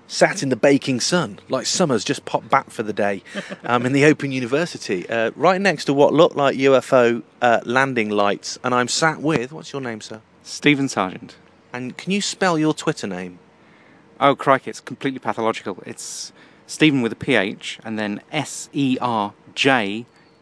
sat in the baking sun, like summer's just popped back for the day, in the Open University, right next to what looked like UFO landing lights, and I'm sat with, what's your name, sir? Stephen Sargent. And can you spell your Twitter name? Oh, crikey, it's completely pathological. It's Stephen with a PH, and then Serjeant.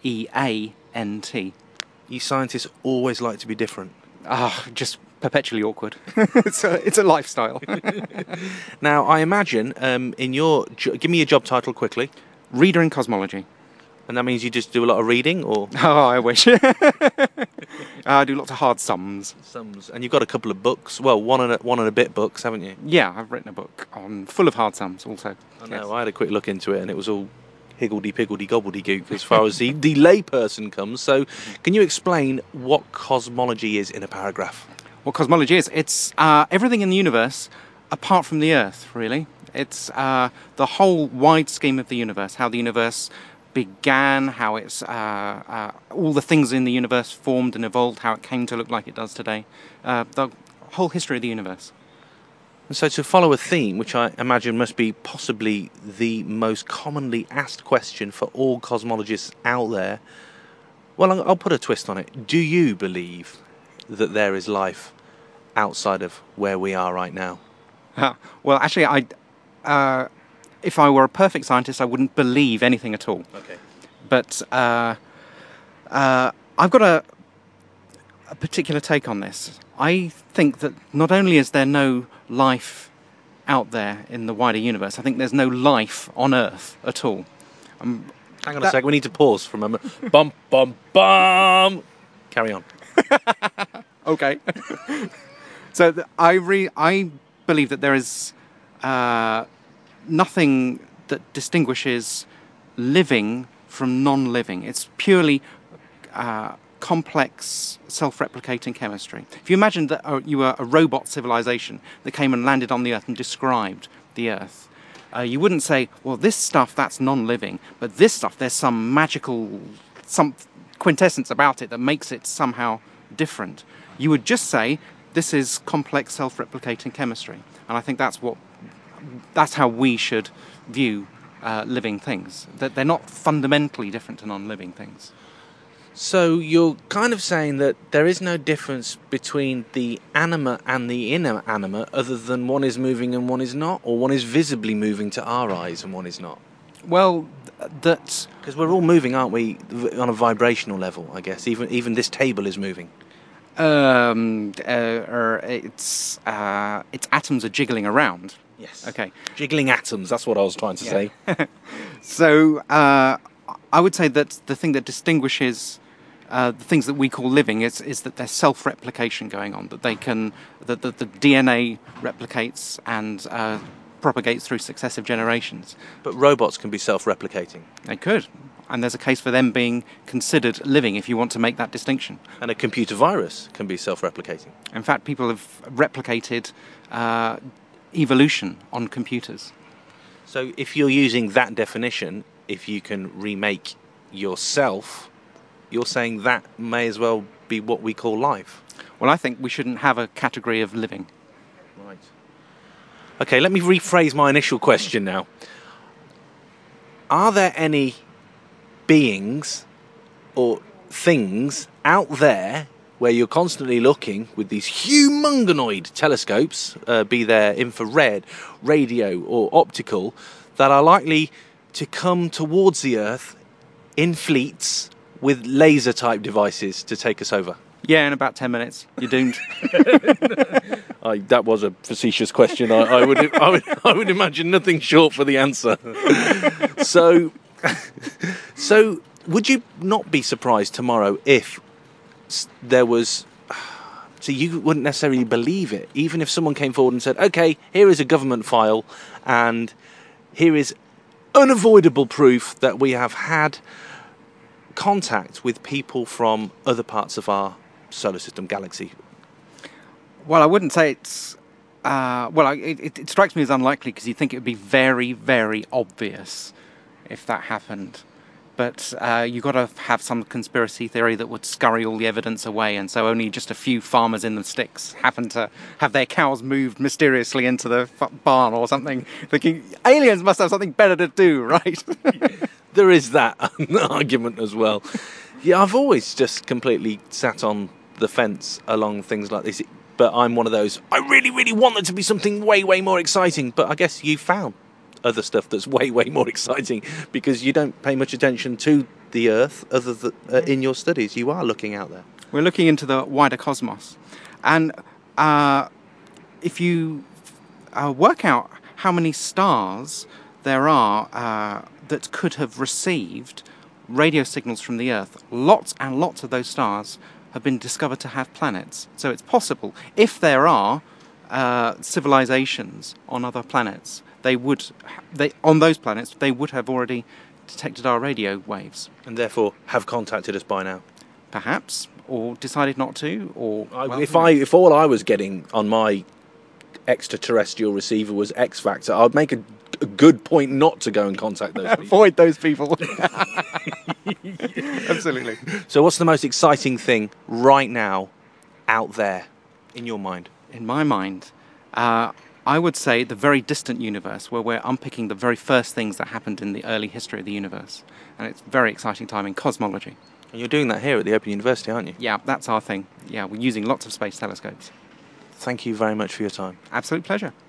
You scientists always like to be different. Just perpetually awkward. It's a lifestyle. Now, I imagine, give me your job title quickly. Reader in cosmology. And that means you just do a lot of reading, or? Oh, I wish. I do lots of hard sums. And you've got a couple of books. Well, one and a bit books, haven't you? Yeah, I've written a book full of hard sums also. I know, yes. I had a quick look into it, and it was all higgledy-piggledy gobbledygook as far as the layperson comes. So, can you explain what cosmology is in a paragraph? What cosmology is? It's everything in the universe apart from the Earth, really. It's the whole wide scheme of the universe, how the universe began, how it's all the things in the universe formed and evolved, how it came to look like it does today. The whole history of the universe. And so to follow a theme, which I imagine must be possibly the most commonly asked question for all cosmologists out there, well, I'll put a twist on it. Do you believe that there is life outside of where we are right now? Well, actually, if I were a perfect scientist, I wouldn't believe anything at all. Okay. But I've got a particular take on this. I think that not only is there no life out there in the wider universe, I think there's no life on Earth at all. Hang on a second, we need to pause for a moment. Bum, bum, bum! Carry on. Okay. So I believe that there is nothing that distinguishes living from non-living. It's purely complex, self-replicating chemistry. If you imagine that you were a robot civilization that came and landed on the Earth and described the Earth, you wouldn't say, well, this stuff, that's non-living, but this stuff, there's some magical, some quintessence about it that makes it somehow different. You would just say, this is complex, self-replicating chemistry. And I think that's how we should view living things, that they're not fundamentally different to non-living things. So you're kind of saying that there is no difference between the animate and the inanimate other than one is moving and one is not, or one is visibly moving to our eyes and one is not? Well, that's... Because we're all moving, aren't we, on a vibrational level, I guess. Even this table is moving. Its atoms are jiggling around. Yes. Okay. Jiggling atoms, that's what I was trying to say. So, I would say that the thing that distinguishes the things that we call living is that there's self-replication going on, that the DNA replicates and propagates through successive generations. But robots can be self-replicating. They could. And there's a case for them being considered living if you want to make that distinction. And a computer virus can be self-replicating. In fact, people have replicated evolution on computers. So if you're using that definition, if you can remake yourself, you're saying that may as well be what we call life. Well, I think we shouldn't have a category of living. Right. Okay, let me rephrase my initial question now. Are there any beings or things out there where you're constantly looking with these humongounoid telescopes, be they infrared, radio or optical, that are likely to come towards the Earth in fleets with laser-type devices to take us over? Yeah, in about 10 minutes, you're doomed. That was a facetious question. I would imagine nothing short for the answer. So would you not be surprised tomorrow if there was... So you wouldn't necessarily believe it, even if someone came forward and said, okay, here is a government file, and here is unavoidable proof that we have had contact with people from other parts of our solar system galaxy. Well, I wouldn't say it's... it strikes me as unlikely because you think it would be very, very obvious if that happened. But you've got to have some conspiracy theory that would scurry all the evidence away, and so only just a few farmers in the sticks happen to have their cows moved mysteriously into the barn or something, thinking aliens must have something better to do, right? There is that argument as well. Yeah, I've always just completely sat on the fence along things like this, but I'm one of those, I really, really want there to be something way, way more exciting, but I guess you found other stuff that's way, way more exciting because you don't pay much attention to the Earth other than in your studies. You are looking out there. We're looking into the wider cosmos. And if you work out how many stars there are that could have received radio signals from the Earth, lots and lots of those stars have been discovered to have planets. So it's possible, if there are civilizations on other planets, on those planets, they would have already detected our radio waves. And therefore have contacted us by now. Perhaps, or decided not to, or... If all I was getting on my extraterrestrial receiver was X Factor, I'd make a good point not to go and contact those people. Avoid those people. Absolutely. So what's the most exciting thing right now out there in your mind? In my mind, I would say the very distant universe, where we're unpicking the very first things that happened in the early history of the universe. And it's a very exciting time in cosmology. And you're doing that here at the Open University, aren't you? Yeah, that's our thing. Yeah, we're using lots of space telescopes. Thank you very much for your time. Absolute pleasure.